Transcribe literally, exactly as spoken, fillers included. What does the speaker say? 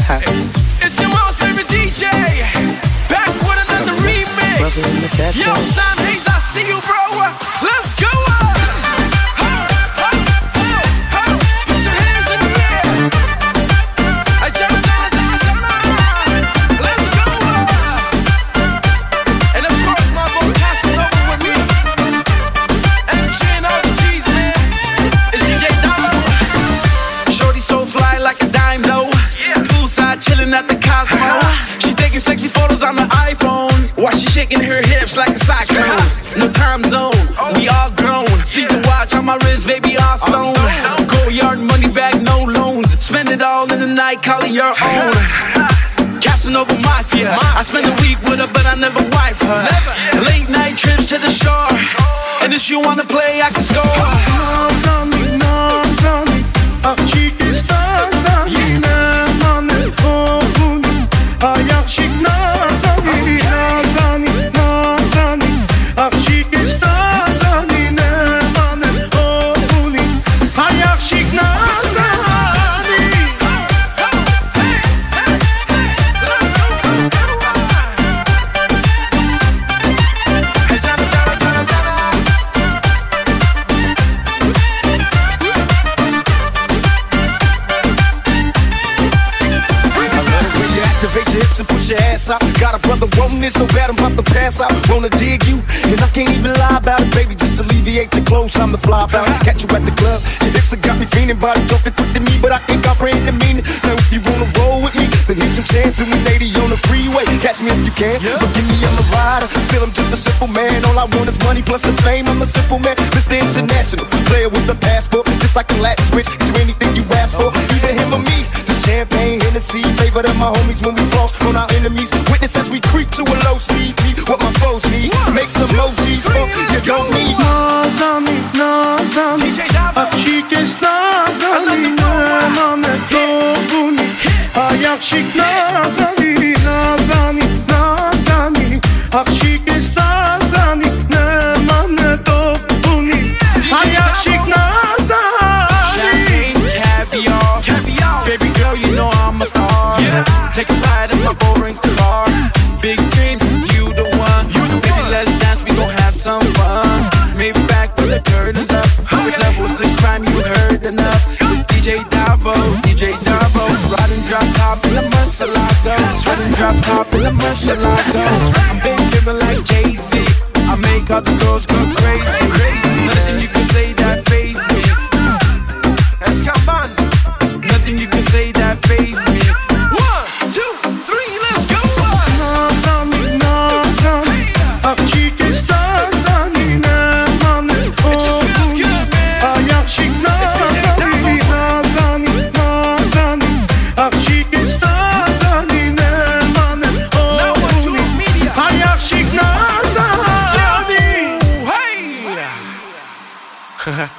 It's your mom's favorite D J, back with another remix. Yo, Sam Hayes, I see you, bro. Let's go. Put your hands in the air. I jump, jump, jump, jump. Let's go. And of course, my boy Casanova with me. M G and all the G's, man. It's D J Damo. Shorty so fly like a dime, though. Poolside chilling at the Cosmo. She taking sexy photos on the iPhone while she shaking her hips like a cyclone. No time zone, we all grown. See the watch on my wrist, baby, all stone. Go yard, money back, no loans. Spend it all in the night, call it your own. Casanova Mafia. I spend a week with her, but I never wife her. Late night trips to the shore, and if you wanna play, I can score. Nazani, Nazani, achik istazani, nemane kovuni, ayakshik Nazani, Nazani, Nazani, achik istazani, nemane kovuni, ayakshik Nazani. Activate your hips and push your ass out. Got a brother wanting it so bad I'm about to pass out. Wanna dig you, and I can't even lie about it, baby. Just alleviate your clothes, I'm the fly about. Catch you at the club, your hips have got me feeling. Body talking quick to me, but I can't comprehend the meaning. Now if you wanna roll with me, then here's some chance to me, lady, on the freeway. Catch me if you can, but give me I'm the rider. Still I'm just a simple man. All I want is money plus the fame. I'm a simple man, Mister International, player with a passport, just like a Latin switch. Do anything you ask for, either him or me. The champagne, Hennessy, favorite of my homies when we floss on our enemies. Witness as we creep to a low speed. Beat what my foes need. Make some emojis for you don't need. Nazani, Nazani, achik istazani, nemane kovuni, ayakshik Nazani, Nazani, Nazani, achik istazani, nemane kovuni, ayakshik Nazani. Champagne, caviar, caviar. Baby girl, you know I'm a star. Yeah. Take a ride in my foreign car. Big dreams, you the one. You the Baby, one. Let's dance, we gon' have some fun. Maybe back when the curtains up. With levels of crime, you heard enough. It's D J Davo, D J Davo. Ride and drop top in the Murcielago. Ride and drop top in the Murcielago. I'm big living like Jay-Z. I make all the girls go crazy, crazy. Nothing you can say that faze me. Escaban. Nothing you can say that faze me. One, two, three, let's go. Nazani, Nazani, achik istazani, nemane kovuni, ayakshik Nazani, Nazani, Nazani, achik istazani, nemane kovuni, ayakshik Nazani. Hey!